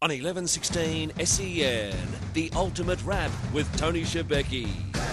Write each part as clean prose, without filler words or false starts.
On 1116 SEN, The Ultimate Wrap with Tony Shebeki.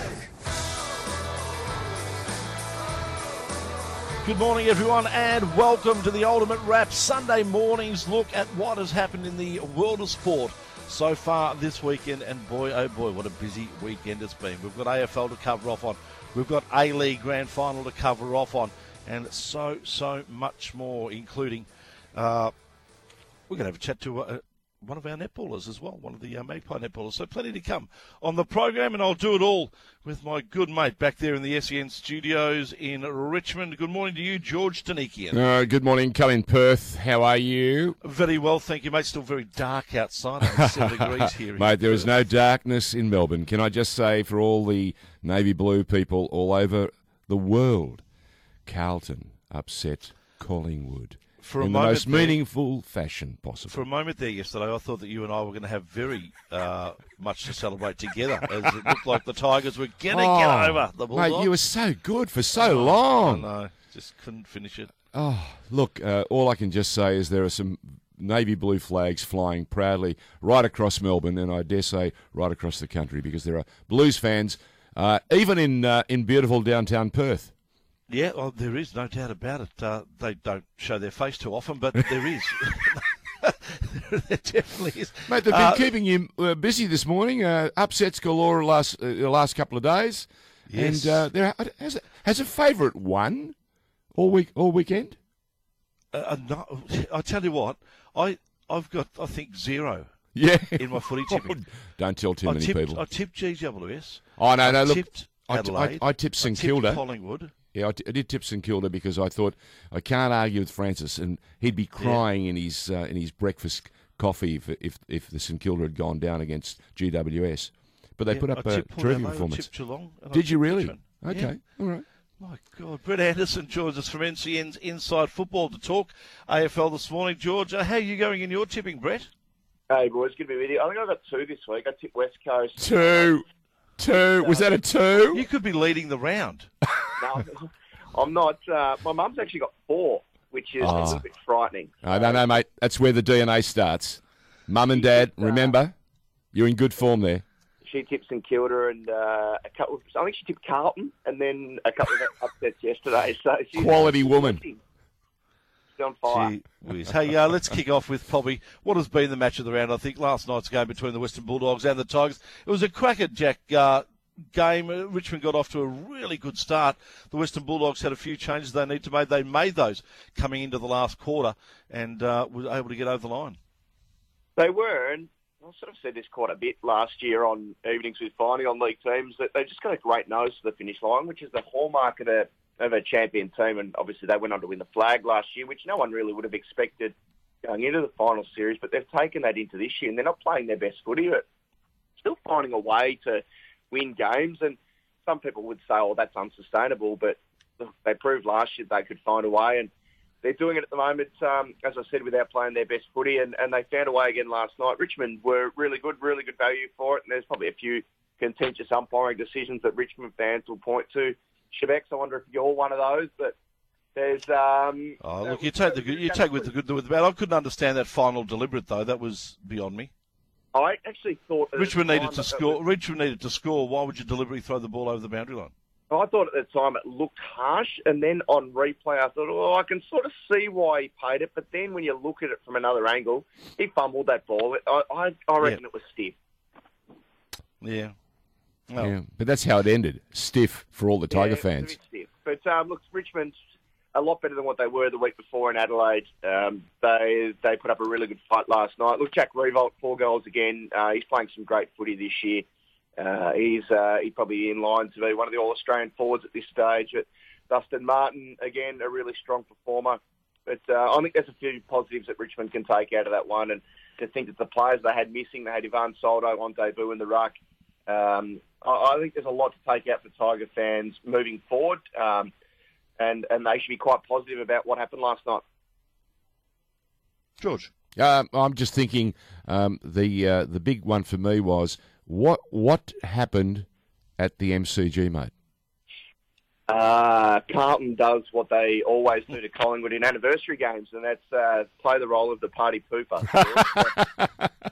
Good morning, everyone, and welcome to The Ultimate Wrap, Sunday morning's look at what has happened in the world of sport so far this weekend. And boy, oh boy, what a busy weekend it's been. We've got AFL to cover off on. We've got A-League Grand Final to cover off on. And so much more, including we're going to have a chat to one of our netballers as well, one of the Magpie netballers. So plenty to come on the program, and I'll do it all with my good mate back there in the SEN studios in Richmond. Good morning to you, George Tanikian. Good morning, Colin Perth. How are you? Very well, thank you, mate. Still very dark outside. It's 7 degrees here. Mate, there is no darkness in Melbourne. Can I just say, for all the navy blue people all over the world, Carlton upset Collingwood in the most meaningful fashion possible. For a moment there yesterday, I thought that you and I were going to have very much to celebrate together, as it looked like the Tigers were going to get over the Bulldogs. Mate, you were so good for so long. I know, just couldn't finish it. Oh, look, all I can just say is there are some navy blue flags flying proudly right across Melbourne, and I dare say right across the country, because there are Blues fans, even in beautiful downtown Perth. Yeah, well, there is no doubt about it. They don't show their face too often, but there is. There definitely is. Mate, they've been keeping you busy this morning. Upsets galore the last couple of days. Yes. And has a favourite won all weekend? No, I tell you what, I've got, I think, 0. Yeah. In my footy tipping. Don't tell too many people. I tipped GWS. Oh, no, I look. Tipped Adelaide. I tipped St Kilda. I tipped Collingwood. Yeah, I did tip St Kilda because I thought I can't argue with Francis, and he'd be crying in his breakfast coffee if the St Kilda had gone down against GWS. But they put up a terrific performance. Geelong, did you really? Richmond. Okay, yeah. All right. My God, Brett Anderson joins us from NCN's Inside Football to talk AFL this morning. George, how are you going in your tipping, Brett? Hey, boys, good to be with you. I think I got 2 this week. I tipped West Coast. 2. Was that a 2? You could be leading the round. No, I'm not. My mum's actually got 4, which is a little bit frightening. No, mate. That's where the DNA starts. Mum and Dad, remember, you're in good form there. She tipped St Kilda and I think she tipped Carlton, and then a couple of upsets yesterday. So she's quality woman. She's on fire. Gee whiz. Hey, let's kick off with probably what has been the match of the round. I think last night's game between the Western Bulldogs and the Tigers. It was a crackerjack game. Richmond got off to a really good start. The Western Bulldogs had a few changes they need to make. They made those coming into the last quarter and were able to get over the line. They were, and I sort of said this quite a bit last year on Evenings with Finey on league teams, that they just got a great nose to the finish line, which is the hallmark of a champion team. And obviously they went on to win the flag last year, which no one really would have expected going into the final series, but they've taken that into this year, and they're not playing their best footy, but still finding a way to win games. And some people would say, oh, that's unsustainable, but they proved last year they could find a way, and they're doing it at the moment, as I said, without playing their best footy, and they found a way again last night. Richmond were really good value for it, and there's probably a few contentious umpiring decisions that Richmond fans will point to. Shebex, I wonder if you're one of those, but there's... look, you take with the good with the bad. I couldn't understand that final deliberate, though. That was beyond me. I actually thought... Richmond needed to score. Richmond needed to score. Why would you deliberately throw the ball over the boundary line? I thought at the time it looked harsh, and then on replay I thought, I can sort of see why he paid it, but then when you look at it from another angle, he fumbled that ball. I reckon it was stiff. Yeah. Well, yeah, but that's how it ended. Stiff for all the Tiger fans. It was a bit stiff. But look, Richmond's a lot better than what they were the week before in Adelaide. They put up a really good fight last night. Look, Jack Riewoldt, 4 goals again. He's playing some great footy this year. He's probably in line to be one of the All-Australian forwards at this stage. But Dustin Martin, again, a really strong performer. But I think there's a few positives that Richmond can take out of that one. And to think that the players they had missing, they had Ivan Soldo on debut in the ruck. I think there's a lot to take out for Tiger fans moving forward. And they should be quite positive about what happened last night. George? I'm just thinking the big one for me was what happened at the MCG, mate? Carlton does what they always do to Collingwood in anniversary games, and that's play the role of the party pooper.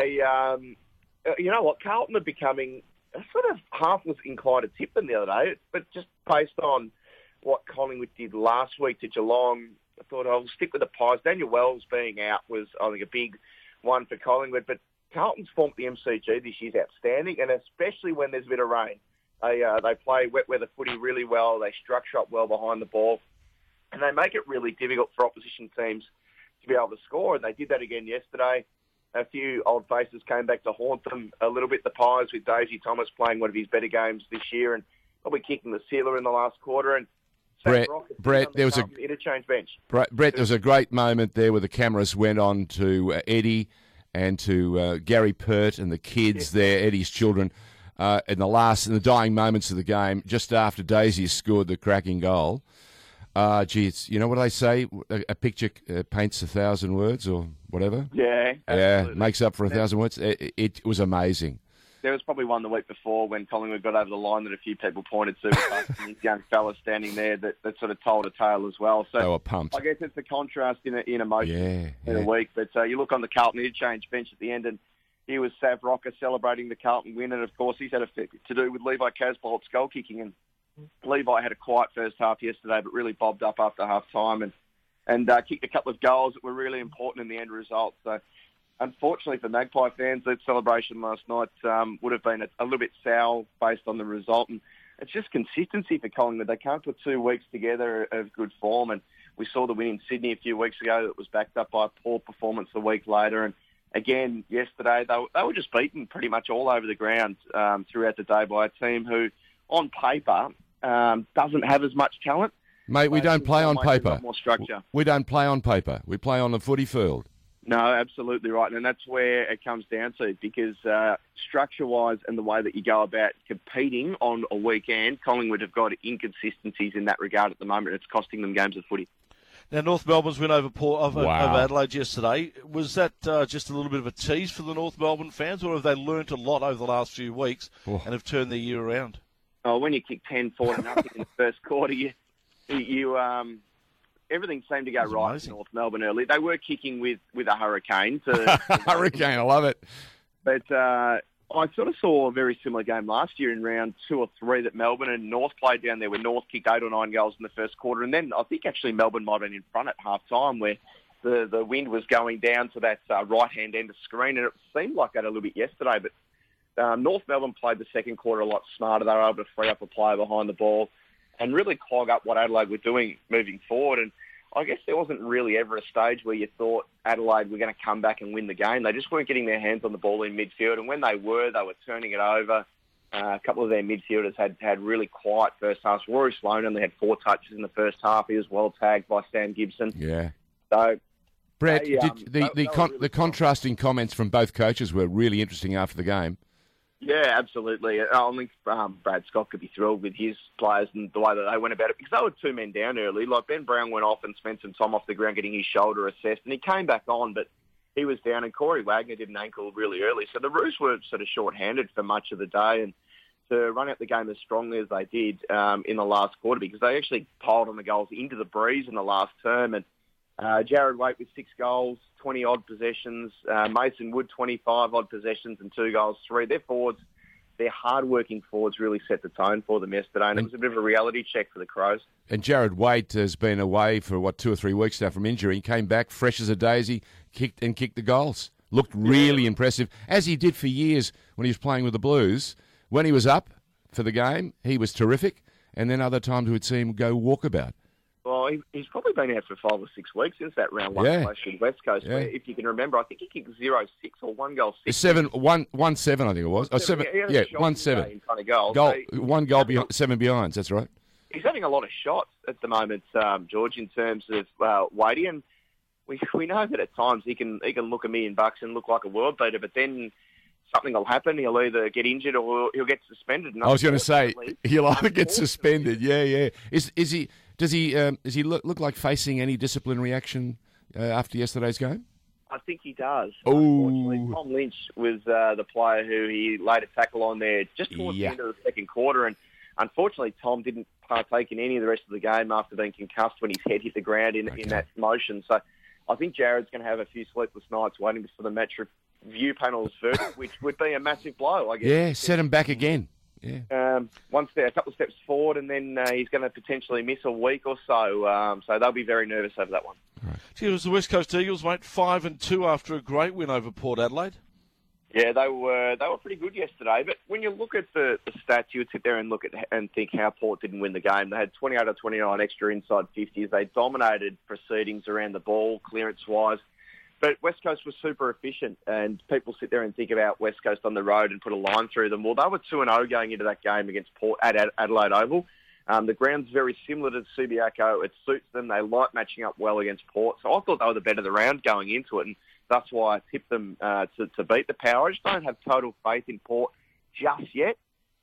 You know what, Carlton are becoming sort of half was inclined to tip them the other day, but just based on what Collingwood did last week to Geelong, I thought I'll stick with the Pies. Daniel Wells being out was, I think, a big one for Collingwood, but Carlton's form at the MCG this year is outstanding, and especially when there's a bit of rain. They play wet weather footy really well, they structure up well behind the ball, and they make it really difficult for opposition teams to be able to score, and they did that again yesterday. A few old faces came back to haunt them a little bit, the Pies, with Daisy Thomas playing one of his better games this year and probably kicking the sealer in the last quarter. And Brett, there was interchange bench. Brett, there was a great moment there where the cameras went on to Eddie and to Gary Pert and the kids there, Eddie's children, in the dying moments of the game, just after Daisy scored the cracking goal. It's, you know what they say? A picture paints 1,000 words or whatever. Yeah, absolutely. Makes up for 1,000 words. It was amazing. There was probably one the week before when Collingwood got over the line that a few people pointed to, with these young fellas standing there that sort of told a tale as well. So they were pumped. I guess it's the contrast in emotion in a week. But you look on the Carlton interchange bench at the end, and here was Sav Rocker celebrating the Carlton win, and of course he's had a bit to do with Levi Casbolt's goal kicking. And Levi had a quiet first half yesterday, but really bobbed up after half time and kicked a couple of goals that were really important in the end result. So unfortunately for Magpie fans, that celebration last night would have been a little bit sour based on the result. And it's just consistency for Collingwood. They can't put 2 weeks together of good form. And we saw the win in Sydney a few weeks ago that was backed up by a poor performance a week later. And again, yesterday, they were just beaten pretty much all over the ground throughout the day by a team who, on paper, doesn't have as much talent. Mate, we don't play on paper. More structure. We don't play on paper. We play on the footy field. No, absolutely right. And that's where it comes down to, because structure-wise and the way that you go about competing on a weekend, Collingwood have got inconsistencies in that regard at the moment. It's costing them games of footy. Now, North Melbourne's win over Adelaide yesterday. Was that just a little bit of a tease for the North Melbourne fans, or have they learnt a lot over the last few weeks and have turned their year around? Oh, when you kick 10-4 in the first quarter, you everything seemed to go right in North Melbourne early. They were kicking with a hurricane. Hurricane, I love it. But I sort of saw a very similar game last year in round 2 or 3 that Melbourne and North played down there, where North kicked 8 or 9 goals in the first quarter. And then I think actually Melbourne might have been in front at half-time, where the wind was going down to that right-hand end of screen. And it seemed like that a little bit yesterday. But North Melbourne played the second quarter a lot smarter. They were able to free up a player behind the ball and really clog up what Adelaide were doing moving forward. And I guess there wasn't really ever a stage where you thought Adelaide were going to come back and win the game. They just weren't getting their hands on the ball in midfield. And when they were turning it over. A couple of their midfielders had really quiet first halves. Rory Sloane only had 4 touches in the first half. He was well tagged by Sam Gibson. Yeah. So, Brett, the contrasting comments from both coaches were really interesting after the game. Yeah, absolutely. I think Brad Scott could be thrilled with his players and the way that they went about it, because they were 2 men down early. Like, Ben Brown went off and spent some time off the ground getting his shoulder assessed, and he came back on, but he was down, and Corey Wagner did an ankle really early. So the Roos were sort of short-handed for much of the day, and to run out the game as strongly as they did in the last quarter, because they actually piled on the goals into the breeze in the last term. And Jared Waite with 6 goals, 20-odd possessions. Mason Wood, 25-odd possessions and 2 goals, 3. Their forwards, their hard-working forwards really set the tone for them yesterday, and it was a bit of a reality check for the Crows. And Jared Waite has been away for, 2 or 3 weeks now from injury. He came back fresh as a daisy, kicked the goals. Looked really impressive, as he did for years when he was playing with the Blues. When he was up for the game, he was terrific, and then other times we'd see him go walkabout. Well, he's probably been out for 5 or 6 weeks since that round 1 clash with West Coast. Where, if you can remember, I think he kicked 0-6 or 1 goal 6. 1-7, I think it was. 1-7. In front of goals. So 1 goal, 7 behinds. That's right. He's having a lot of shots at the moment, George, in terms of Wadey, and we know that at times he can look $1 million and look like a world beater, but then something will happen. He'll either get injured or he'll get suspended. I was going to say he'll either get suspended. Yeah. Does he look like facing any disciplinary action after yesterday's game? I think he does. Unfortunately, Tom Lynch was the player who he laid a tackle on there just towards the end of the second quarter, and unfortunately Tom didn't partake in any of the rest of the game after being concussed when his head hit the ground in that motion. So I think Jared's going to have a few sleepless nights waiting for the match view panel's verdict, which would be a massive blow, I guess. Yeah, set him back again. Yeah. A couple of steps forward, and then he's going to potentially miss a week or so. So they'll be very nervous over that one. It was the West Coast Eagles, mate, 5-2 after a great win over Port Adelaide. Yeah, they were pretty good yesterday. But when you look at the stats, you would sit there and look at and think how Port didn't win the game. They had 28 or 29 extra inside 50s. They dominated proceedings around the ball, clearance-wise. But West Coast was super efficient, and people sit there and think about West Coast on the road and put a line through them. Well, they were 2-0 going into that game against Port at Adelaide Oval. The ground's very similar to Subiaco. It suits them. They like matching up well against Port. So I thought they were the better of the round going into it, and that's why I tipped them to beat the Power. I just don't have total faith in Port just yet.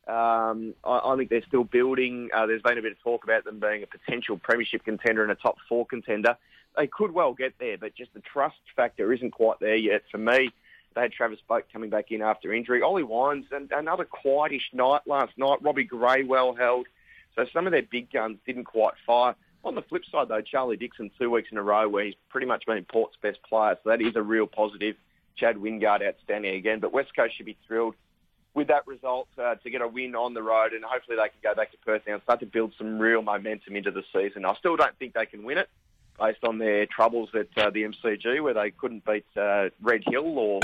I think they're still building. There's been a bit of talk about them being a potential premiership contender and a top 4 contender. They could well get there, but just the trust factor isn't quite there yet. For me, they had Travis Boak coming back in after injury. Ollie Wines, and another quietish night last night. Robbie Gray well held. So some of their big guns didn't quite fire. On the flip side, though, Charlie Dixon 2 weeks in a row where he's pretty much been Port's best player. So that is a real positive. Chad Wingard outstanding again. But West Coast should be thrilled with that result to get a win on the road, and hopefully they can go back to Perth now and start to build some real momentum into the season. I still don't think they can win it based on their troubles at the MCG, where they couldn't beat Red Hill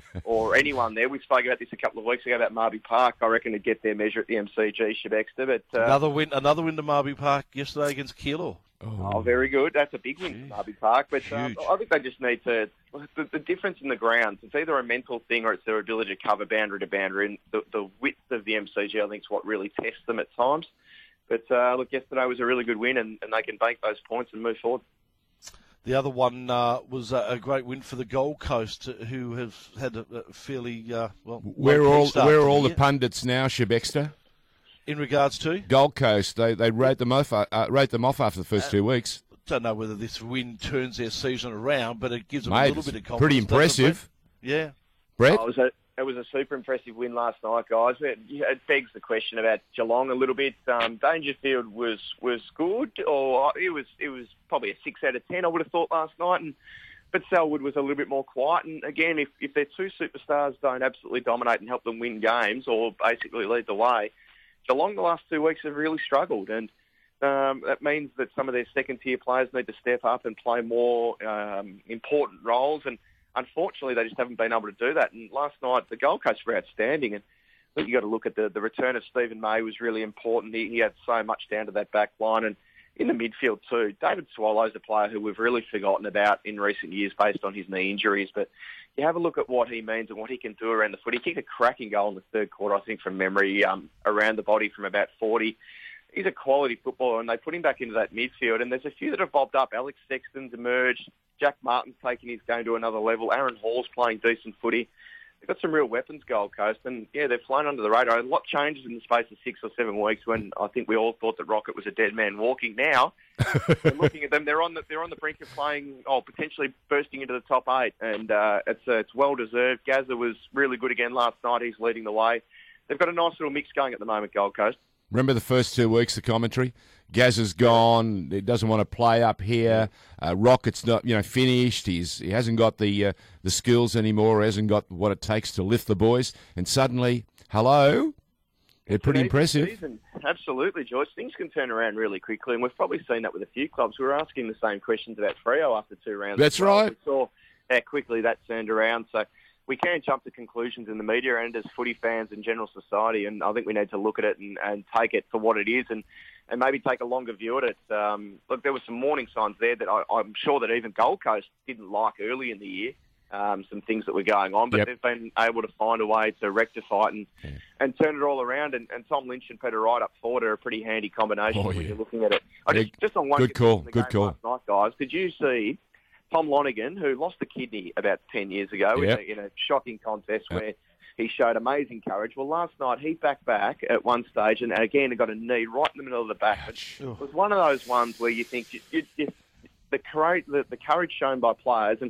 or anyone there. We spoke about this a couple of weeks ago about Marby Park. I reckon to get their measure at the MCG, Shebexter. But another win to Marby Park yesterday against Keilor. Oh, very good. That's a big win for Marby Park. But I think they just need to... The difference in the grounds, it's either a mental thing or it's their ability to cover boundary to boundary. And the width of the MCG, I think, is what really tests them at times. But look, yesterday was a really good win, and they can bank those points and move forward. The other one was a great win for the Gold Coast, who have had a fairly Where are all the pundits now, Shebexter? In regards to Gold Coast, they rate them off after the first 2 weeks. Don't know whether this win turns their season around, but it gives them a little bit of confidence. Pretty impressive. Yeah, Brett. It was a super impressive win last night, guys. It begs the question about Geelong a little bit. Dangerfield was good, or it was probably a 6 out of 10. I would have thought last night, but Selwood was a little bit more quiet. And again, if their 2 superstars don't absolutely dominate and help them win games, or basically lead the way, Geelong the last 2 weeks have really struggled, and that means that some of their second-tier players need to step up and play more important roles. And unfortunately, they just haven't been able to do that. And last night, the Gold Coast were outstanding. And I think you've got to look at the return of Stephen May was really important. He had so much down to that back line. And in the midfield too, David Swallow's a player who we've really forgotten about in recent years based on his knee injuries. But you have a look at what he means and what he can do around the foot. He kicked a cracking goal in the third quarter, I think, from memory, around the body from about 40. He's a quality footballer, and they put him back into that midfield. And there's a few that have bobbed up. Alex Sexton's emerged. Jack Martin's taking his game to another level. Aaron Hall's playing decent footy. They've got some real weapons, Gold Coast. And, yeah, they've flown under the radar. A lot changes in the space of 6 or 7 weeks when I think we all thought that Rocket was a dead man walking. Now, we're looking at them. They're on the brink of playing, potentially bursting into the top 8. And it's well-deserved. Gazza was really good again last night. He's leading the way. They've got a nice little mix going at the moment, Gold Coast. Remember the first 2 weeks, the commentary? Gazza's gone. He doesn't want to play up here. Rocket's not, finished. He hasn't got the skills anymore. Hasn't got what it takes to lift the boys. And suddenly, hello, they're pretty impressive. Season. Absolutely, Joyce. Things can turn around really quickly, and we've probably seen that with a few clubs. We were asking the same questions about Freo after 2 rounds. That's right. We saw how quickly that turned around. So we can jump to conclusions in the media and as footy fans and general society, and I think we need to look at it and take it for what it is and maybe take a longer view at it. Look, there were some warning signs there that I'm sure that even Gold Coast didn't like early in the year, some things that were going on, but they've been able to find a way to rectify it and turn it all around. And Tom Lynch and Peter Wright up forward are a pretty handy combination when you're looking at it. Just on one good call. Last night, guys, did you see Tom Lonergan, who lost a kidney about 10 years ago in a shocking contest where he showed amazing courage? Well, last night he backed back at one stage and again he got a knee right in the middle of the back. It was one of those ones where you think the courage shown by players, and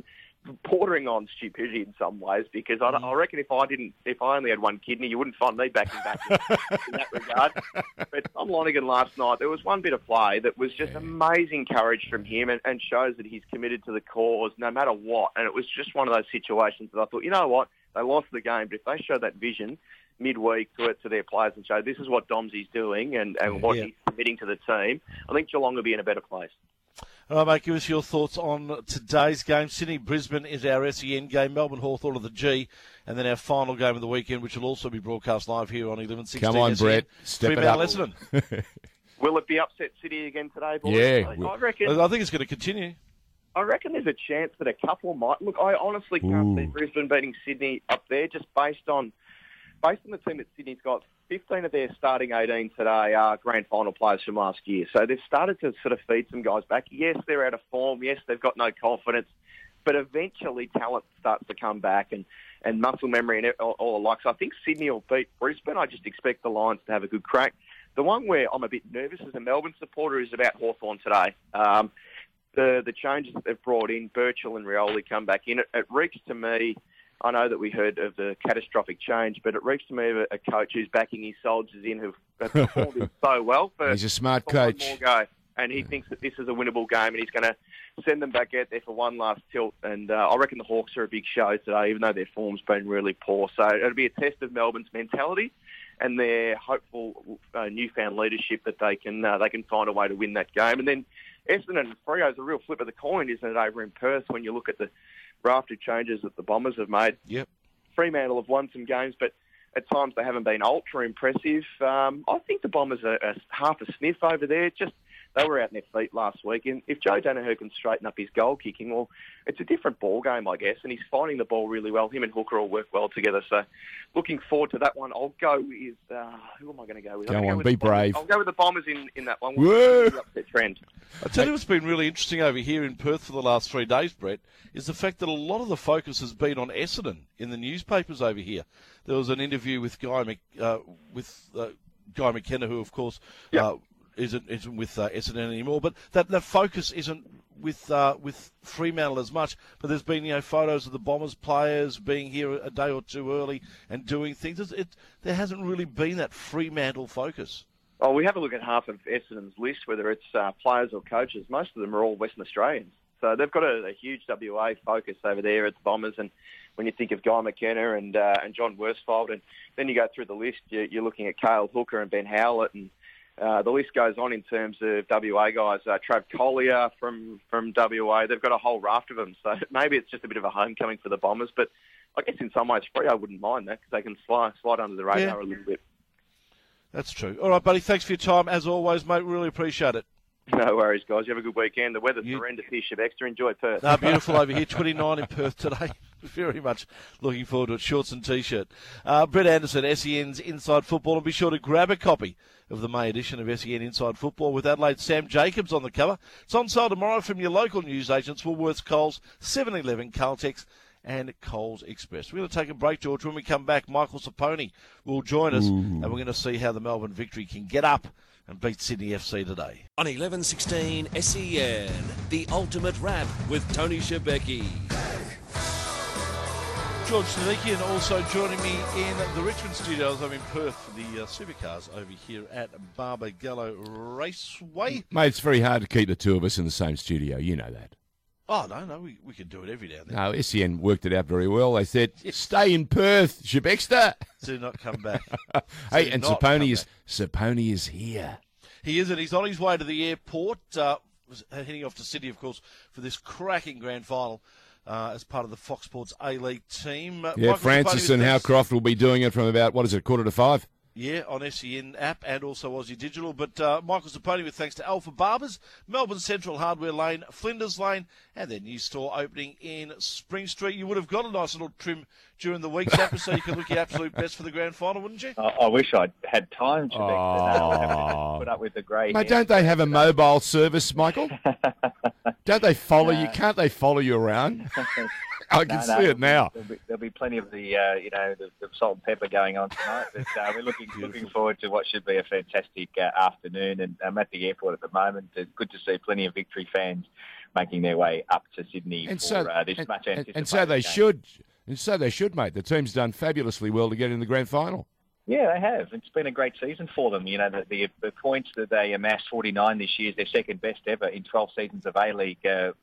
bordering on stupidity in some ways, because I reckon if I only had one kidney, you wouldn't find me backing back in that regard. But Tom Lonergan last night, there was one bit of play that was just amazing courage from him, and shows that he's committed to the cause no matter what. And it was just one of those situations that I thought, you know what, they lost the game, but if they show that vision midweek to their players and show this is what Domsy's doing and what he's committing to the team, I think Geelong will be in a better place. All right, mate, give us your thoughts on today's game. Sydney-Brisbane is our SEN game. Melbourne-Hawthorn of the G. And then our final game of the weekend, which will also be broadcast live here on 11:16. Come on, SEN. Brett. Step it up. Essendon. Will it be upset City again today, boys? Yeah. I reckon. I think it's going to continue. I reckon there's a chance that a couple might. Look, I honestly can't see Brisbane beating Sydney up there, just based on the team that Sydney's got. 15 of their starting 18 today are grand final players from last year. So they've started to sort of feed some guys back. Yes, they're out of form. Yes, they've got no confidence. But eventually talent starts to come back and muscle memory and all alike. So I think Sydney will beat Brisbane. I just expect the Lions to have a good crack. The one where I'm a bit nervous as a Melbourne supporter is about Hawthorn today. The changes that they've brought in, Birchall and Rioli come back in. It reeks to me, I know that we heard of the catastrophic change, but it reeks to me of a coach who's backing his soldiers in who've performed so well. He's a smart for coach. one more go. And he thinks that this is a winnable game, and he's going to send them back out there for one last tilt. And I reckon the Hawks are a big show today, even though their form's been really poor. So it'll be a test of Melbourne's mentality and their hopeful newfound leadership that they can find a way to win that game. And then Essendon and Freo is a real flip of the coin, isn't it, over in Perth when you look at the raft of changes that the Bombers have made. Yep. Fremantle have won some games, but at times they haven't been ultra impressive. I think the Bombers are half a sniff over there. They were out in their feet last week, and if Joe Danaher can straighten up his goal kicking, well, it's a different ball game, I guess, and he's finding the ball really well. Him and Hooker all work well together, so looking forward to that one. I'll go with who am I going to go with? Go on, be brave. I'll go with the Bombers in that one. Whoa! The upset trend. I tell you what's been really interesting over here in Perth for the last 3 days, Brett, is the fact that a lot of the focus has been on Essendon in the newspapers over here. There was an interview with Guy McKenna, who, of course, isn't with Essendon anymore. But that focus isn't with Fremantle as much. But there's been photos of the Bombers players being here a day or two early and doing things. There hasn't really been that Fremantle focus. Oh, we have a look at half of Essendon's list, whether it's players or coaches. Most of them are all Western Australians. So they've got a huge WA focus over there at the Bombers. And when you think of Guy McKenna and John Worsfold, and then you go through the list, you're looking at Cale Hooker and Ben Howlett, and the list goes on in terms of WA guys. Trav Collier from WA. They've got a whole raft of them. So maybe it's just a bit of a homecoming for the Bombers. But I guess in some ways, Freo wouldn't mind that because they can slide under the radar a little bit. That's true. All right, buddy. Thanks for your time. As always, mate, really appreciate it. No worries, guys. You have a good weekend. The weather's horrendous here, Shebexter. Enjoy Perth. Beautiful over here. 29 in Perth today. Very much looking forward to it. Shorts and T-shirt. Brett Anderson, SEN's Inside Football. And be sure to grab a copy of the May edition of SEN Inside Football with Adelaide's Sam Jacobs on the cover. It's on sale tomorrow from your local newsagents, Woolworths, Coles, 7-Eleven, Caltex and Coles Express. We're going to take a break, George. When we come back, Michael Saponi will join us, and we're going to see how the Melbourne Victory can get up and beat Sydney FC today. On 11:16 SEN, the ultimate rap with Tony Shebeki. George Snedekian also joining me in the Richmond studios. I'm in Perth for the supercars over here at Barbagallo Raceway. Mate, it's very hard to keep the two of us in the same studio. You know that. Oh, no, we can do it every now and then. No, SEN worked it out very well. They said, stay in Perth, Shebexter. Do not come back. Hey, and Saponi is here. He is, and he's on his way to the airport, heading off to Sydney, of course, for this cracking grand final as part of the Fox Sports A-League team. Francis and Howcroft will be doing it from about, 4:45? Yeah, on SEN app and also Aussie Digital. But Michael Saponi with thanks to Alpha Barbers, Melbourne Central Hardware Lane, Flinders Lane, and their new store opening in Spring Street. You would have got a nice little trim during the week, Zapper, so you could look your absolute best for the grand final, wouldn't you? I wish I'd had time to put up with the grey. Mate, don't they have a mobile service, Michael? Don't they follow you? Can't they follow you around? I can see it now. There'll be plenty of the salt and pepper going on tonight. But we're looking forward to what should be a fantastic afternoon. And I'm at the airport at the moment. It's good to see plenty of Victory fans making their way up to Sydney And for so, this much anticipated and so they game. should. And so they should, mate. The team's done fabulously well to get in the grand final. Yeah, they have. It's been a great season for them. You know, the points that they amassed, 49 this year, is their second best ever in 12 seasons of A-League.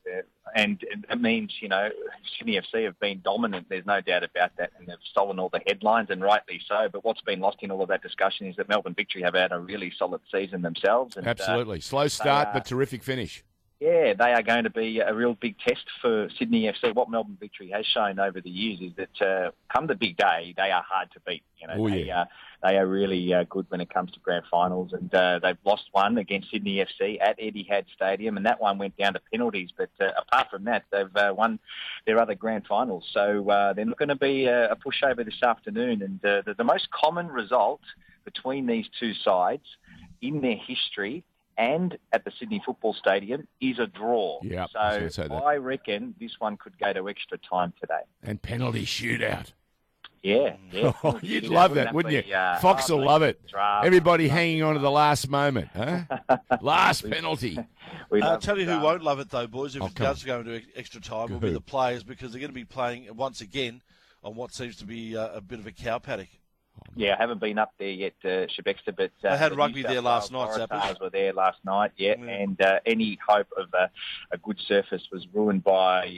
And it means, you know, Sydney FC have been dominant. There's no doubt about that. And they've stolen all the headlines, and rightly so. But what's been lost in all of that discussion is that Melbourne Victory have had a really solid season themselves. And, Absolutely. Slow start, but terrific finish. yeah, they are going to be a real big test for Sydney FC. What Melbourne Victory has shown over the years is that come the big day, they are hard to beat. You know, they are really good when it comes to grand finals, and they've lost one against Sydney FC at Etihad Stadium, and that one went down to penalties. But apart from that, they've won their other grand finals. So they're not going to be a pushover this afternoon. And the most common result between these two sides in their history and at the Sydney Football Stadium is a draw. Yep, so I reckon this one could go to extra time today. And penalty shootout. Yeah. Oh, you'd love that, wouldn't you? Fox will love it. Everybody hanging on to the last moment, huh? Last penalty. I'll tell you who won't love it, though, boys, if it does go into extra time, will be Who? the players, because they're going to be playing once again on what seems to be a bit of a cow paddock. Yeah, I haven't been up there yet, Shebexter, but they had the rugby New South there last Wales night, Waratahs were there last night, and any hope of a good surface was ruined by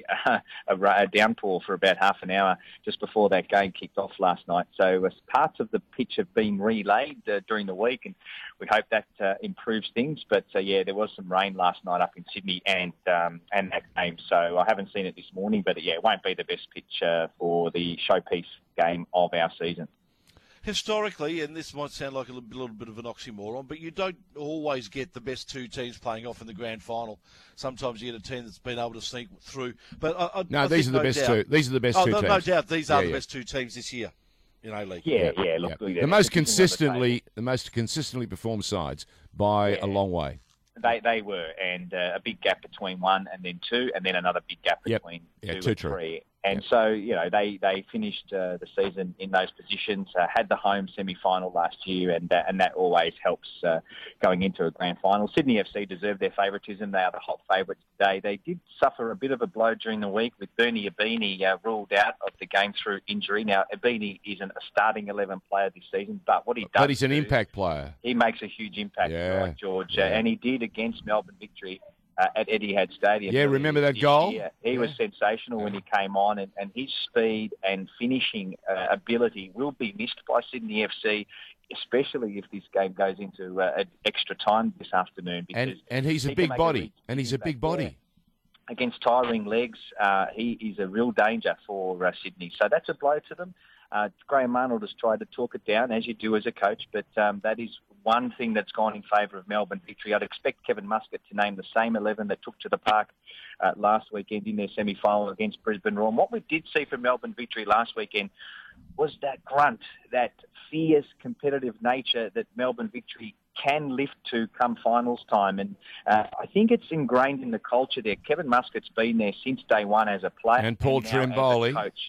a downpour for about half an hour just before that game kicked off last night. So parts of the pitch have been relaid during the week, and we hope that improves things. But there was some rain last night up in Sydney and that game, so I haven't seen it this morning, but it won't be the best pitch for the showpiece game of our season. Historically, and this might sound like a little bit of an oxymoron, but you don't always get the best two teams playing off in the grand final. Sometimes you get a team that's been able to sneak through. But these are the best two. These are the best two teams. No doubt, these are the best two teams this year in A-League. Look, the most consistently performed sides by a long way. They were, and a big gap between one and then two, and then another big gap between two and three. And so, they finished the season in those positions, had the home semi-final last year, and that always helps going into a grand final. Sydney FC deserve their favouritism. They are the hot favourites today. They did suffer a bit of a blow during the week with Bernie Abini ruled out of the game through injury. Now, Abini isn't a starting 11 player this season, but what he does... But he's an impact player. He makes a huge impact, right, George? And he did against Melbourne Victory at Etihad Stadium. Yeah, remember that goal? He was sensational when he came on, and his speed and finishing ability will be missed by Sydney FC, especially if this game goes into extra time this afternoon. Because and he's a big body, and he's a big body. Against tiring legs, he is a real danger for Sydney. So that's a blow to them. Graham Arnold has tried to talk it down, as you do as a coach, but that is one thing that's gone in favour of Melbourne Victory. I'd expect Kevin Muscat to name the same 11 that took to the park last weekend in their semi-final against Brisbane Roar. And what we did see from Melbourne Victory last weekend was that grunt, that fierce competitive nature that Melbourne Victory can lift to come finals time. And I think it's ingrained Tremboli in the culture there. Kevin Muscat's been there since day one as a player. And Paul Tremboli.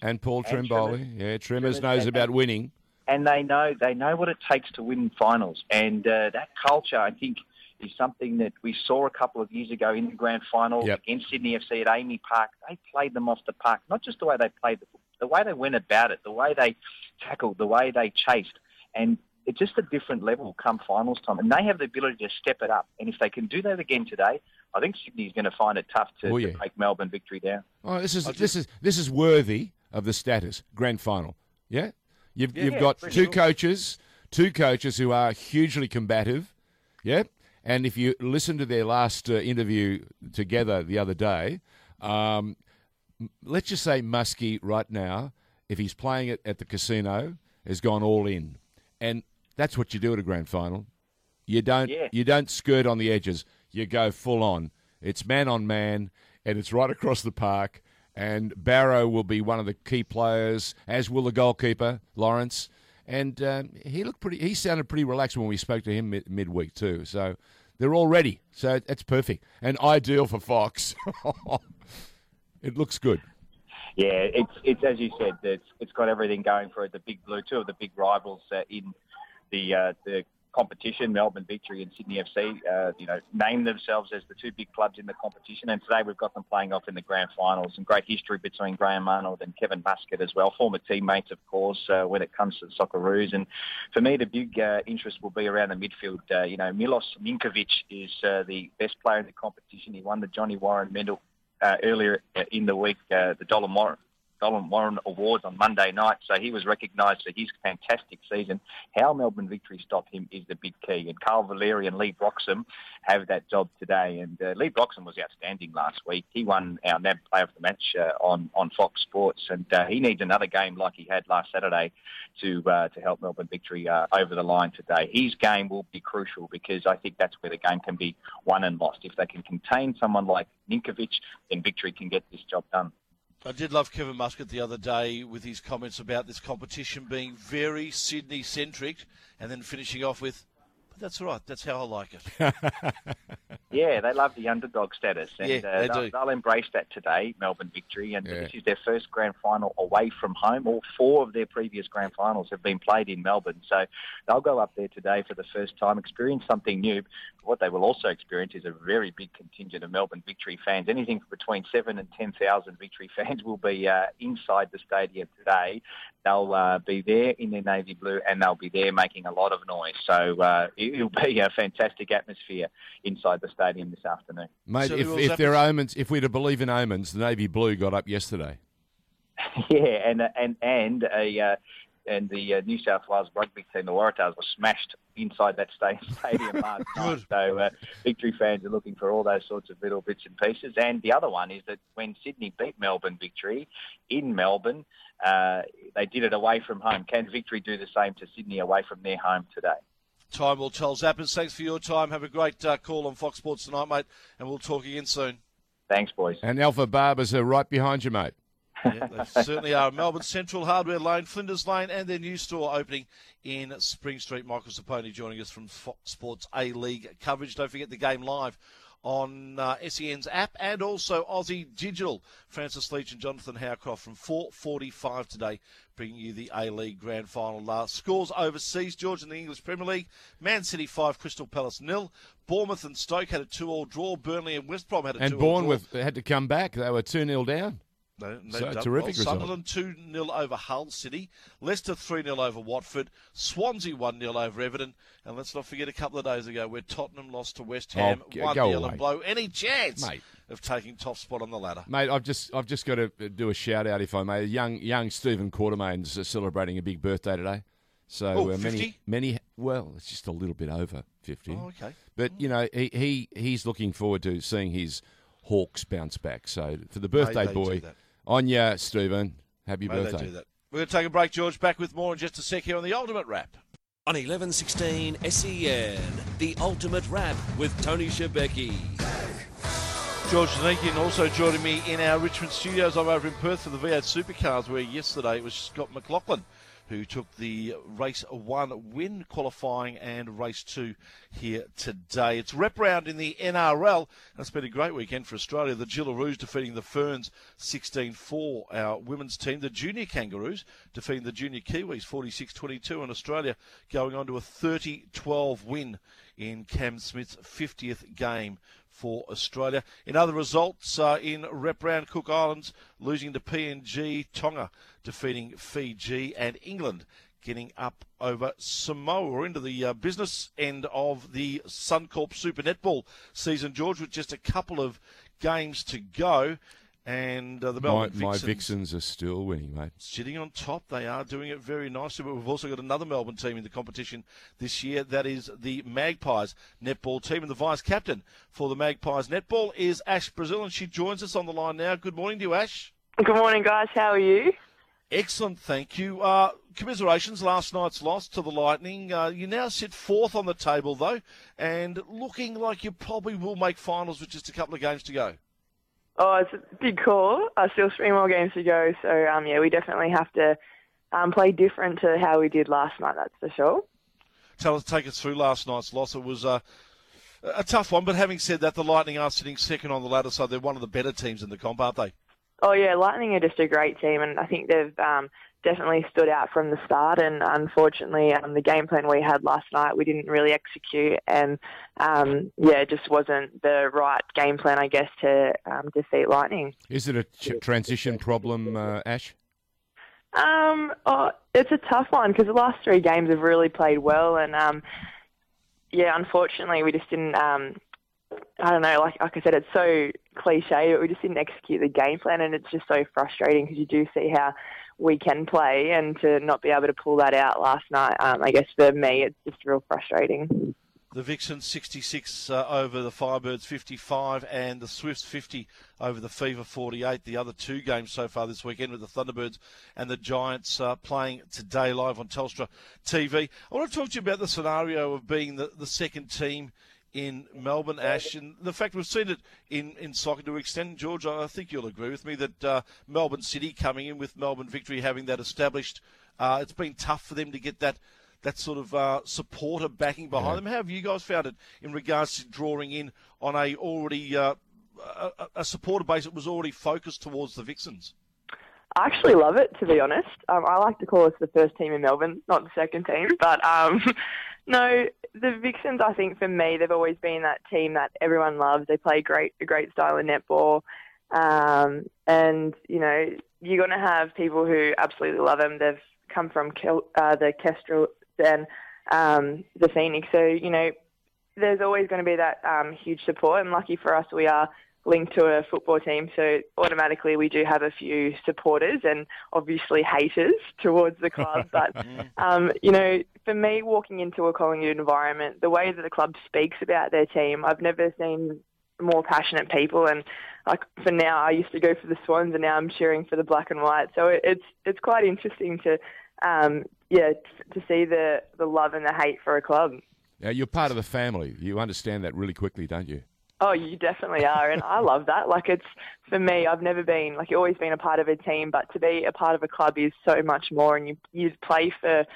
Yeah, Tremors knows about winning. And they know what it takes to win finals. And that culture, I think, is something that we saw a couple of years ago in the grand final against Sydney FC at Amy Park. They played them off the park, not just the way they played the way they went about it, the way they tackled, the way they chased. And it's just a different level come finals time. And they have the ability to step it up. And if they can do that again today, I think Sydney's going to find it tough to break Melbourne Victory down. Oh, this is worthy of the status, grand final. Yeah? You've got two coaches who are hugely combative, yeah? And if you listen to their last interview together the other day, let's just say Muskie right now, if he's playing it at the casino, has gone all in. And that's what you do at a grand final. You don't skirt on the edges. You go full on. It's man on man, and it's right across the park. And Barrow will be one of the key players, as will the goalkeeper, Lawrence. And he sounded pretty relaxed when we spoke to him midweek too. So they're all ready. So that's perfect and ideal for Fox. It looks good. Yeah, it's as you said, it's got everything going for it. The Big Blue, two of the big rivals in the competition. Melbourne Victory and Sydney FC, named themselves as the two big clubs in the competition. And today we've got them playing off in the grand finals. Some great history between Graham Arnold and Kevin Muscat as well, former teammates, of course, when it comes to the Socceroos. And for me, the big interest will be around the midfield. Milos Ninkovic is the best player in the competition. He won the Johnny Warren medal earlier in the week, the Dolan Warren Awards on Monday night, so he was recognised for his fantastic season. How Melbourne Victory stop him is the big key, and Carl Valeri and Lee Broxham have that job today. And Lee Broxham was outstanding last week. He won our NAB Player of the Match on Fox Sports, and he needs another game like he had last Saturday to help Melbourne Victory over the line today. His game will be crucial because I think that's where the game can be won and lost. If they can contain someone like Ninkovic, then Victory can get this job done. I did love Kevin Muscat the other day with his comments about this competition being very Sydney-centric and then finishing off with, but that's all right, that's how I like it. Yeah, they love the underdog status, and they'll embrace that today, Melbourne Victory, and this is their first grand final away from home. All 4 of their previous grand finals have been played in Melbourne, so they'll go up there today for the first time, experience something new. What they will also experience is a very big contingent of Melbourne Victory fans. Anything between 7,000 and 10,000 Victory fans will be inside the stadium today. They'll be there in their navy blue, and they'll be there making a lot of noise. So it'll be a fantastic atmosphere inside the stadium this afternoon. Mate, so if they're omens, if we're to believe in omens, the navy blue got up yesterday. Yeah, and the New South Wales rugby team, the Waratahs, were smashed inside that stadium last night. So Victory fans are looking for all those sorts of little bits and pieces. And the other one is that when Sydney beat Melbourne Victory in Melbourne, they did it away from home. Can Victory do the same to Sydney away from their home today? Time will tell. Zappers, thanks for your time. Have a great call on Fox Sports tonight, mate, and we'll talk again soon. Thanks, boys. And Alpha Barbers are right behind you, mate. Yeah, they certainly are. Melbourne Central, Hardware Lane, Flinders Lane, and their new store opening in Spring Street. Michael Saponi joining us from Fox Sports A-League coverage. Don't forget the game live on SEN's app and also Aussie Digital. Francis Leach and Jonathan Howcroft from 4:45 today, bringing you the A-League Grand Final. Scores overseas, George, in the English Premier League. Man City 5, Crystal Palace 0. Bournemouth and Stoke had a 2-2 draw. Burnley and West Brom had a 2-2 draw. And Bournemouth had to come back. They were 2-0 down. Terrific result. Sunderland 2-0 over Hull City. Leicester 3-0 over Watford. Swansea 1-0 over Everton. And let's not forget a couple of days ago where Tottenham lost to West Ham 1-0 and blow any chance of taking top spot on the ladder. Mate, I've just got to do a shout out, if I may. Young Stephen Quartermain's celebrating a big birthday today. So 50? many. Well, it's just a little bit over 50. Oh, okay. But he's looking forward to seeing his Hawks bounce back. So for the birthday boy. On ya, Stephen. Happy birthday. They do that. We're going to take a break, George. Back with more in just a sec here on The Ultimate Wrap. On 11:16 SEN, The Ultimate Wrap with Tony Shebeki. George Zanikian also joining me in our Richmond studios. I'm over in Perth for the V8 Supercars, where yesterday it was Scott McLaughlin who took the Race 1 win, qualifying, and Race 2 here today. It's rep round in the NRL, and it's been a great weekend for Australia. The Gillaroos defeating the Ferns 16-4, our women's team. The Junior Kangaroos defeating the Junior Kiwis 46-22, and Australia going on to a 30-12 win in Cam Smith's 50th game for Australia. In other results, in rep round, Cook Islands losing to PNG, Tonga defeating Fiji, and England getting up over Samoa. We're into the business end of the Suncorp Super Netball season, George, with just a couple of games to go. And the Melbourne Vixens. My Vixens are still winning, mate. Sitting on top. They are doing it very nicely. But we've also got another Melbourne team in the competition this year. That is the Magpies netball team. And the vice-captain for the Magpies netball is Ash Brazil. And she joins us on the line now. Good morning to you, Ash. Good morning, guys. How are you? Excellent, thank you. Commiserations, last night's loss to the Lightning. You now sit fourth on the table, though, and looking like you probably will make finals with just a couple of games to go. Oh, it's a big call. Still 3 more games to go, so we definitely have to play different to how we did last night, that's for sure. Take us through last night's loss. It was a tough one, but having said that, the Lightning are sitting second on the ladder, so they're one of the better teams in the comp, aren't they? Oh, yeah, Lightning are just a great team, and I think they've definitely stood out from the start. And unfortunately, the game plan we had last night, we didn't really execute. And it just wasn't the right game plan, I guess, to defeat Lightning. Is it a transition problem, Ash? It's a tough one because the last 3 games have really played well. And, unfortunately, we just didn't... I don't know, like I said, it's so cliche, but we just didn't execute the game plan, and it's just so frustrating because you do see how we can play, and to not be able to pull that out last night, I guess for me, it's just real frustrating. The Vixens 66 over the Firebirds 55, and the Swifts 50 over the Fever 48. The other 2 games so far this weekend with the Thunderbirds and the Giants playing today live on Telstra TV. I want to talk to you about the scenario of being the second team in Melbourne, Ash, and the fact we've seen it in soccer to extend. George, I think you'll agree with me that Melbourne City coming in with Melbourne Victory having that established, it's been tough for them to get that sort of supporter backing behind them. How have you guys found it in regards to drawing in on a supporter base that was already focused towards the Vixens? I actually love it, to be honest. I like to call us the first team in Melbourne, not the second team. But no, the Vixens, I think for me, they've always been that team that everyone loves. They play a great style of netball. And, you know, you're going to have people who absolutely love them. They've come from the Kestrel and the Phoenix. So, you know, there's always going to be that huge support. And lucky for us, we are linked to a football team, so automatically we do have a few supporters and obviously haters towards the club. But, you know, for me, walking into a Collingwood environment, the way that the club speaks about their team, I've never seen more passionate people. And like for now, I used to go for the Swans, and now I'm cheering for the Black and White. So it's quite interesting to see the love and the hate for a club. Now, you're part of the family. You understand that really quickly, don't you? Oh, you definitely are, and I love that. Like, it's, for me, I've never been, like, you've always been a part of a team, but to be a part of a club is so much more, and you play for,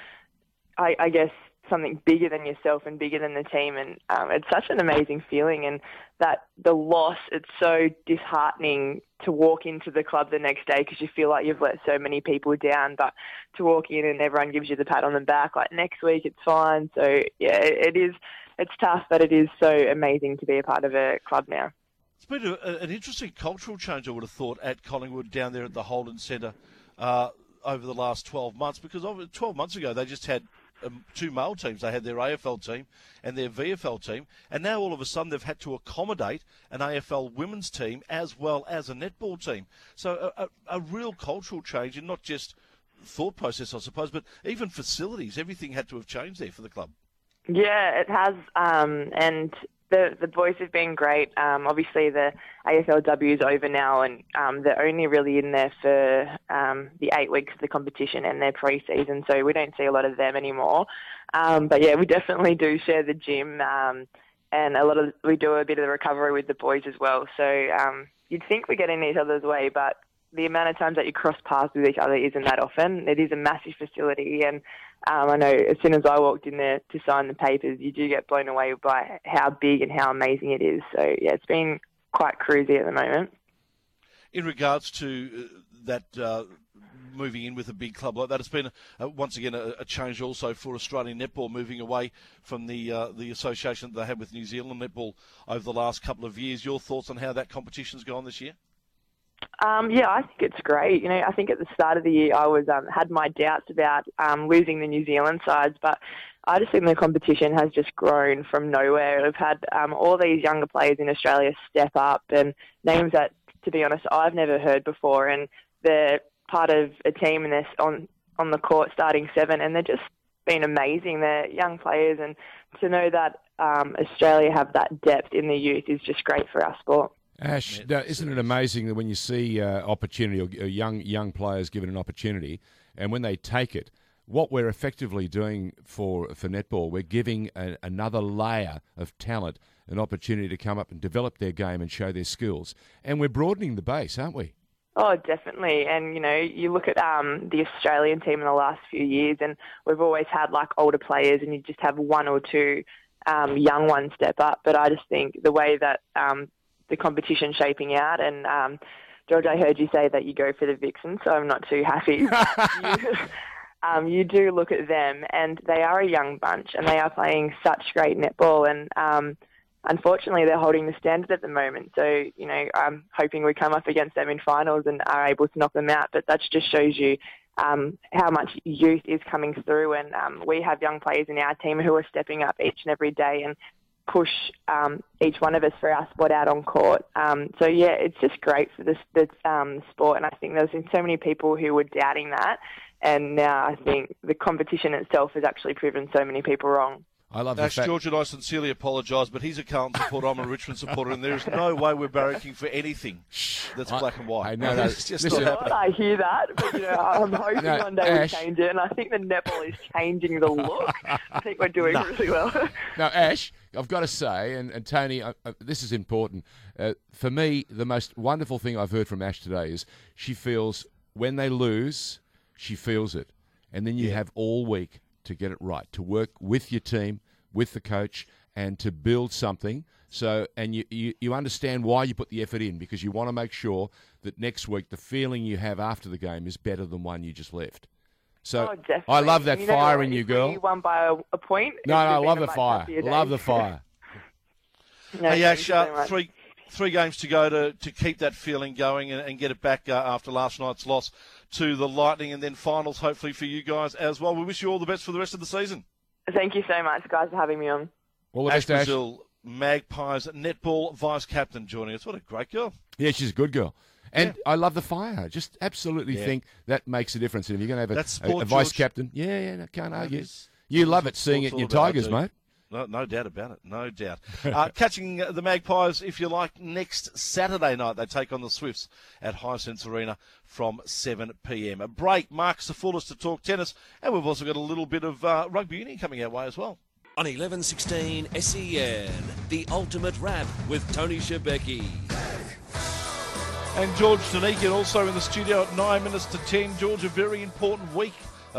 I guess, something bigger than yourself and bigger than the team, and it's such an amazing feeling, and that the loss, it's so disheartening to walk into the club the next day because you feel like you've let so many people down, but to walk in and everyone gives you the pat on the back, like, next week it's fine. So, yeah, it is. It's tough, but it is so amazing to be a part of a club now. It's been an interesting cultural change, I would have thought, at Collingwood down there at the Holden Centre over the last 12 months, because 12 months ago they just had 2 male teams. They had their AFL team and their VFL team, and now all of a sudden they've had to accommodate an AFL women's team as well as a netball team. So a real cultural change, and not just thought process, I suppose, but even facilities. Everything had to have changed there for the club. Yeah, it has, and the boys have been great. Obviously, the AFLW is over now, and they're only really in there for the 8 weeks of the competition and their pre-season, so we don't see a lot of them anymore. But yeah, we definitely do share the gym, and we do a bit of the recovery with the boys as well. So you'd think we get in each other's way, but the amount of times that you cross paths with each other isn't that often. It is a massive facility, and I know as soon as I walked in there to sign the papers, you do get blown away by how big and how amazing it is. So, yeah, it's been quite cruisy at the moment. In regards to that moving in with a big club like that, it's been, once again, a change also for Australian netball, moving away from the association that they had with New Zealand netball over the last couple of years. Your thoughts on how that competition's gone this year? Yeah, I think it's great. You know, I think at the start of the year I was had my doubts about losing the New Zealand sides, but I just think the competition has just grown from nowhere. We've had all these younger players in Australia step up, and names that, to be honest, I've never heard before, and they're part of a team and they're on the court starting 7, and they're just been amazing. They're young players, and to know that Australia have that depth in the youth is just great for our sport. Ash, isn't it amazing that when you see opportunity, or young players given an opportunity, and when they take it, what we're effectively doing for netball, we're giving another layer of talent an opportunity to come up and develop their game and show their skills. And we're broadening the base, aren't we? Oh, definitely. And, you know, you look at the Australian team in the last few years, and we've always had, like, older players, and you just have 1 or 2 young ones step up. But I just think the way that the competition shaping out, and George, I heard you say that you go for the Vixens, so I'm not too happy. You do look at them, and they are a young bunch, and they are playing such great netball, and unfortunately they're holding the standard at the moment. So, I'm hoping we come up against them in finals and are able to knock them out, but that just shows you how much youth is coming through, and we have young players in our team who are stepping up each and every day and push each one of us for our spot out on court. So, yeah, it's just great for the sport, and I think there's been so many people who were doubting that, and now I think the competition itself has actually proven so many people wrong. I love Ash, the fact... George and I sincerely apologise, but he's a Carlton supporter, I'm a Richmond supporter, and there is no way we're barracking for anything that's black and white. No, it's just listen, not happening. I hear that, but I'm hoping one day Ash, we change it, and I think the netball is changing the look. I think we're doing really well. Now, Ash, I've got to say, and Tony, this is important. For me, the most wonderful thing I've heard from Ash today is she feels when they lose, she feels it. And then you have all week to get it right, to work with your team, with the coach, and to build something. So, and you understand why you put the effort in, because you want to make sure that next week the feeling you have after the game is better than one you just left. So I love that fire in you, girl. You won by a point. No, I love the fire. Love the fire. Hey, Ash, three games to go to keep that feeling going and get it back after last night's loss to the Lightning, and then finals hopefully for you guys as well. We wish you all the best for the rest of the season. Thank you so much, guys, for having me on. All the best, Ash. Brazil, Magpies netball vice captain joining us. What a great girl. Yeah, she's a good girl. And I love the fire. Just absolutely think that makes a difference. And if you're going to have a vice captain, no, can't argue. You love it, seeing it in your Tigers, mate. No doubt about it. No doubt. Catching the Magpies, if you like, next Saturday night. They take on the Swifts at Hisense Arena from 7 p.m. A break marks the fullest to talk tennis, and we've also got a little bit of rugby union coming our way as well. On 11:16 SEN, the ultimate wrap with Tony Shebeki. And George Danikin also in the studio at 9 minutes to 10. George, a very important week.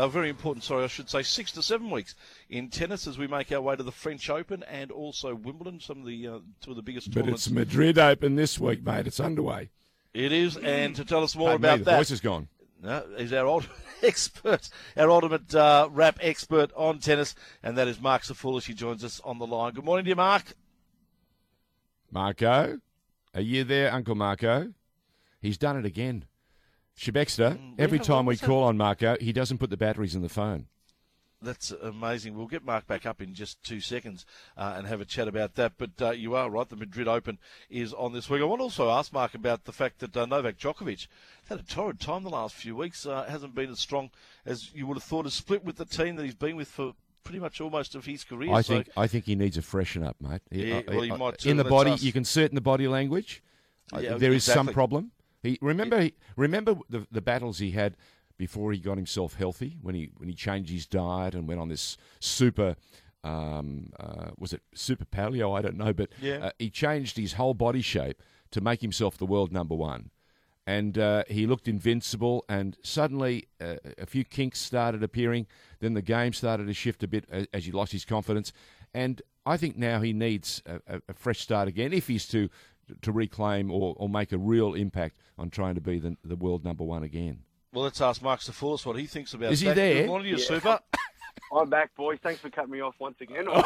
6 to 7 weeks in tennis as we make our way to the French Open and also Wimbledon, some of the two of the biggest tournaments. But it's Madrid Open this week, mate. It's underway. It is, and to tell us more about the that, voice is gone. No, he's our ultimate expert, our ultimate rap expert on tennis, and that is Mark Safulis. He joins us on the line. Good morning to you, Mark. Marco, are you there, Uncle Marco? He's done it again. Shebexter, every time we call on Marco, he doesn't put the batteries in the phone. That's amazing. We'll get Mark back up in just 2 seconds and have a chat about that. But you are right, the Madrid Open is on this week. I want to also ask Mark about the fact that Novak Djokovic had a torrid time the last few weeks. Hasn't been as strong as you would have thought. Has split with the team that he's been with for pretty much almost of his career. I think he needs a freshen up, mate. Yeah, he might too. In the body, you can see it in the body language. There is some problem. Remember the battles he had before he got himself healthy, when he changed his diet and went on this super, was it super paleo? I don't know, but he changed his whole body shape to make himself the world number one. And he looked invincible, and suddenly a few kinks started appearing. Then the game started to shift a bit as he lost his confidence. And I think now he needs a fresh start again if he's to reclaim or make a real impact on trying to be the world number one again. Well, let's ask Mark Safulis what he thinks about that. Is he there? Good morning to you, Super. I'm back, boys. Thanks for cutting me off once again. Look,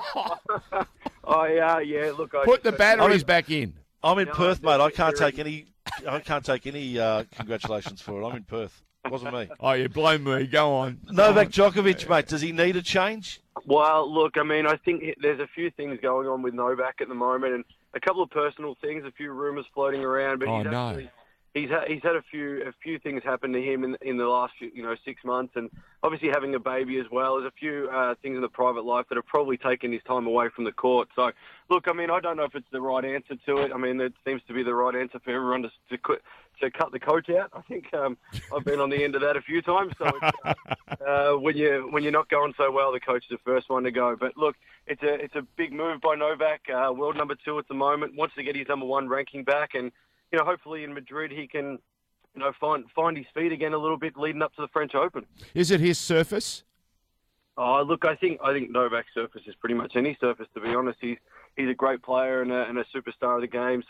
Put the batteries back in. I'm in Perth, mate. I can't take any congratulations for it. I'm in Perth. It wasn't me. Oh, you blame me. Go on. Novak Djokovic, mate, does he need a change? Well, look, I mean, I think there's a few things going on with Novak at the moment, and a couple of personal things, a few rumours floating around. But he's had a few things happen to him in the last 6 months, and obviously having a baby as well. There's a few things in the private life that have probably taken his time away from the court. So, look, I mean, I don't know if it's the right answer to it. I mean, it seems to be the right answer for everyone to cut the coach out. I think I've been on the end of that a few times. So when you're not going so well, the coach is the first one to go. But look, it's a big move by Novak, world number 2 at the moment. Wants to get his number 1 ranking back, and hopefully in Madrid he can find his feet again a little bit leading up to the French Open. Is it his surface? Oh, look, I think Novak's surface is pretty much any surface, to be honest. He's a great player and a superstar of the game. So,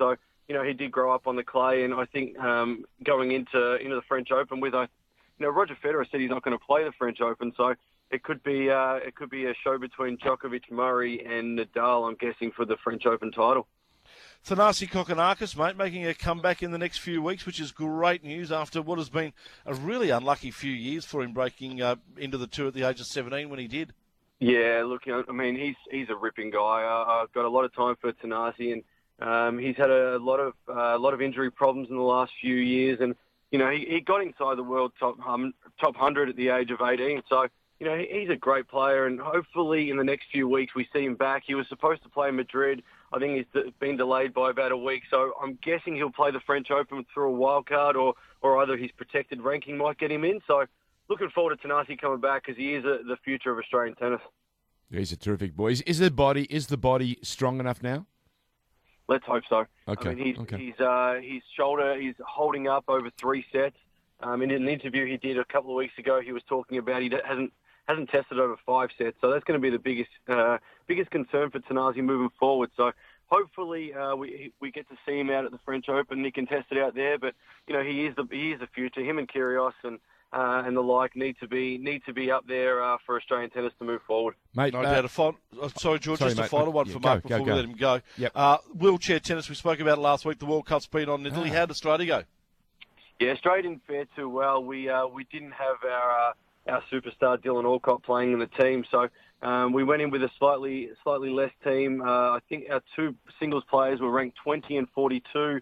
he did grow up on the clay, and I think going into the French Open with Roger Federer said he's not going to play the French Open, so it could be a show between Djokovic, Murray, and Nadal, I'm guessing, for the French Open title. Thanasi Kokkinakis, mate, making a comeback in the next few weeks, which is great news after what has been a really unlucky few years for him breaking into the tour at the age of 17 when he did. Yeah, look, I mean, he's a ripping guy. I've got a lot of time for Thanasi, and he's had a lot of injury problems in the last few years, and he got inside the world top 100 at the age of 18. So he's a great player, and hopefully in the next few weeks we see him back. He was supposed to play in Madrid. I think he's been delayed by about a week, so I'm guessing he'll play the French Open through a wild card, or either his protected ranking might get him in. So looking forward to Thanasi coming back, because he is the future of Australian tennis. He's a terrific boy. Is the body strong enough now? Let's hope so. Okay. I mean, his shoulder is holding up over 3 sets. In an interview he did a couple of weeks ago, he was talking about he hasn't tested over 5 sets, so that's going to be the biggest concern for Thanasi moving forward. So hopefully we get to see him out at the French Open. He can test it out there, but he is the future. Him and Kyrgios and the like need to be up there for Australian tennis to move forward. Mate, no doubt. Sorry, George, just a final one for Mark before we let him go. Yep. Wheelchair tennis, we spoke about it last week. The World Cup's been on Italy. How did Australia go? Yeah, Australia didn't fare too well. We didn't have our superstar Dylan Alcott playing in the team, so we went in with a slightly less team. I think our 2 singles players were ranked 20 and 42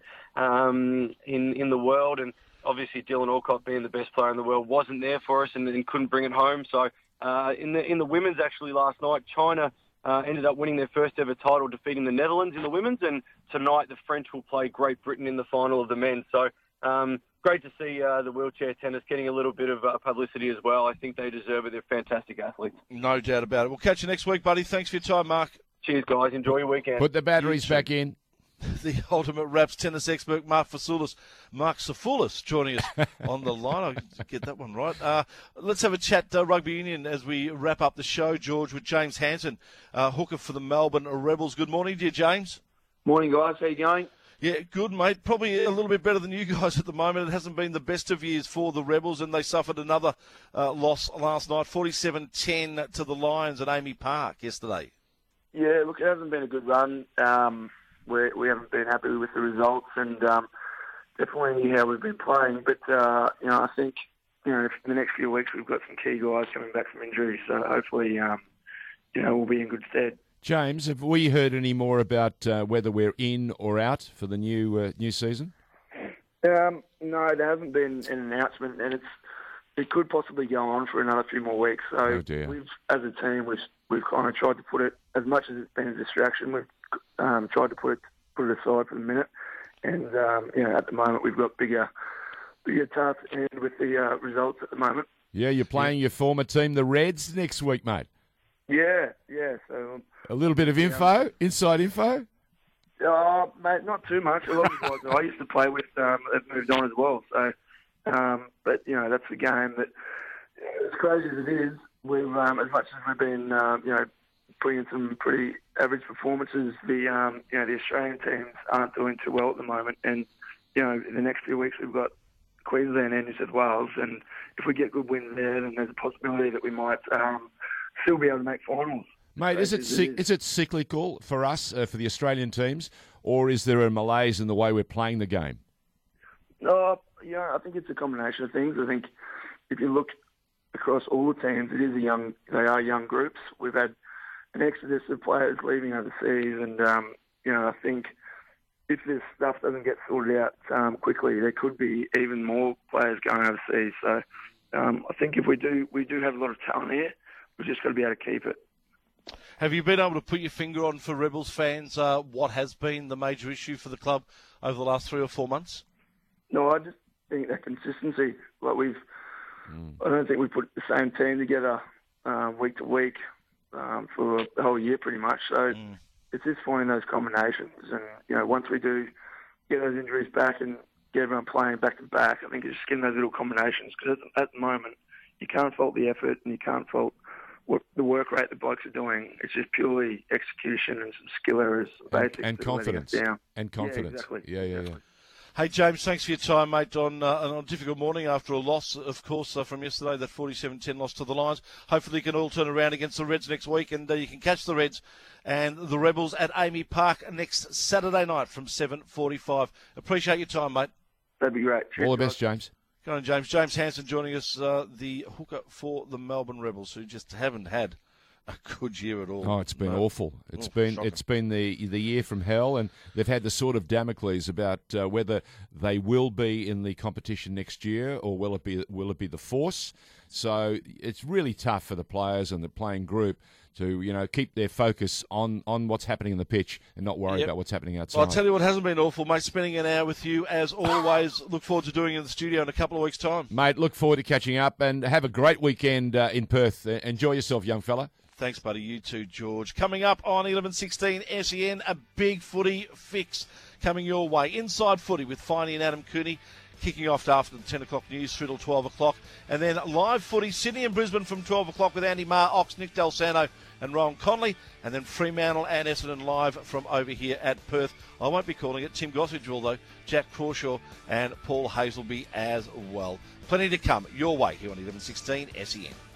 in the world, and obviously Dylan Alcott, being the best player in the world, wasn't there for us and couldn't bring it home. So in the women's, actually last night, China ended up winning their first ever title, defeating the Netherlands in the women's, and tonight the French will play Great Britain in the final of the men. So great to see the wheelchair tennis getting a little bit of publicity as well. I think they deserve it. They're fantastic athletes. No doubt about it. We'll catch you next week, buddy. Thanks for your time, Mark. Cheers, guys. Enjoy your weekend. Put the batteries back in. The Ultimate Wraps tennis expert, Mark Safoulis, joining us on the line. I get that one right. Let's have a chat rugby union as we wrap up the show, George, with James Hanson, hooker for the Melbourne Rebels. Good morning, dear James. Morning, guys. How you going? Yeah, good, mate. Probably a little bit better than you guys at the moment. It hasn't been the best of years for the Rebels, and they suffered another loss last night, 47-10 to the Lions at Amy Park yesterday. Yeah, look, it hasn't been a good run. We haven't been happy with the results, and definitely how we've been playing. But I think in the next few weeks we've got some key guys coming back from injury, so hopefully we'll be in good stead. James, have we heard any more about whether we're in or out for the new season? No, there hasn't been an announcement, and it could possibly go on for another few more weeks. So we've, as a team, we've kind of tried to put it, as much as it's been a distraction, we've tried to put it aside for the minute. And at the moment we've got bigger tasks at hand with the results at the moment. Yeah, you're playing your former team, the Reds, next week, mate. Yeah. So a little bit of inside info. Mate, not too much. A lot of the guys that I used to play with have moved on as well. So, but that's the game that, as crazy as it is, we've as much as we've been putting in some pretty average performances, the Australian teams aren't doing too well at the moment. And in the next few weeks we've got Queensland and New South Wales, and if we get good wins there, then there's a possibility that we might still be able to make finals. Mate, is it cyclical for us, for the Australian teams, or is there a malaise in the way we're playing the game? I think it's a combination of things. I think if you look across all the teams, they are young groups. We've had an exodus of players leaving overseas, and I think if this stuff doesn't get sorted out quickly, there could be even more players going overseas. So I think if we do have a lot of talent here. We've just got to be able to keep it. Have you been able to put your finger on, for Rebels fans, what has been the major issue for the club over the last 3 or 4 months? No, I just think that consistency. I don't think we put the same team together week to week for the whole year pretty much. So it's just finding those combinations. And, once we do get those injuries back and get everyone playing back to back, I think it's just getting those little combinations. Because at the moment, you can't fault the effort and you can't fault what the work rate the blokes are doing. It's just purely execution and some skill errors, basics, and confidence. Down. And confidence. Yeah, exactly. Yeah. Hey, James, thanks for your time, mate, on a difficult morning after a loss, of course, from yesterday, that 47-10 loss to the Lions. Hopefully you can all turn around against the Reds next week, and you can catch the Reds and the Rebels at Amy Park next Saturday night from 7:45. Appreciate your time, mate. That'd be great. Cheers, all the best, James. Go on, James. James Hanson joining us, the hooker for the Melbourne Rebels, who just haven't had a good year at all. Oh, it's been awful. It's been the year from hell, and they've had the sword of Damocles about whether they will be in the competition next year or will it be the Force. So it's really tough for the players and the playing group to keep their focus on what's happening in the pitch and not worry about what's happening outside. Well, I'll tell you what hasn't been awful, mate. Spending an hour with you as always. Look forward to doing it in the studio in a couple of weeks' time, mate. Look forward to catching up and have a great weekend in Perth. Enjoy yourself, young fella. Thanks, buddy. You too, George. Coming up on 11:16 SEN, a big footy fix coming your way. Inside Footy with Finey and Adam Cooney, kicking off after the 10 o'clock news through till 12 o'clock. And then live footy, Sydney and Brisbane from 12 o'clock with Andy Marr, Ox, Nick Del Santo and Rowan Conley. And then Fremantle and Essendon live from over here at Perth. I won't be calling it. Tim Gossage will, though. Jack Crawshaw and Paul Hazelby as well. Plenty to come your way here on 11:16 SEN.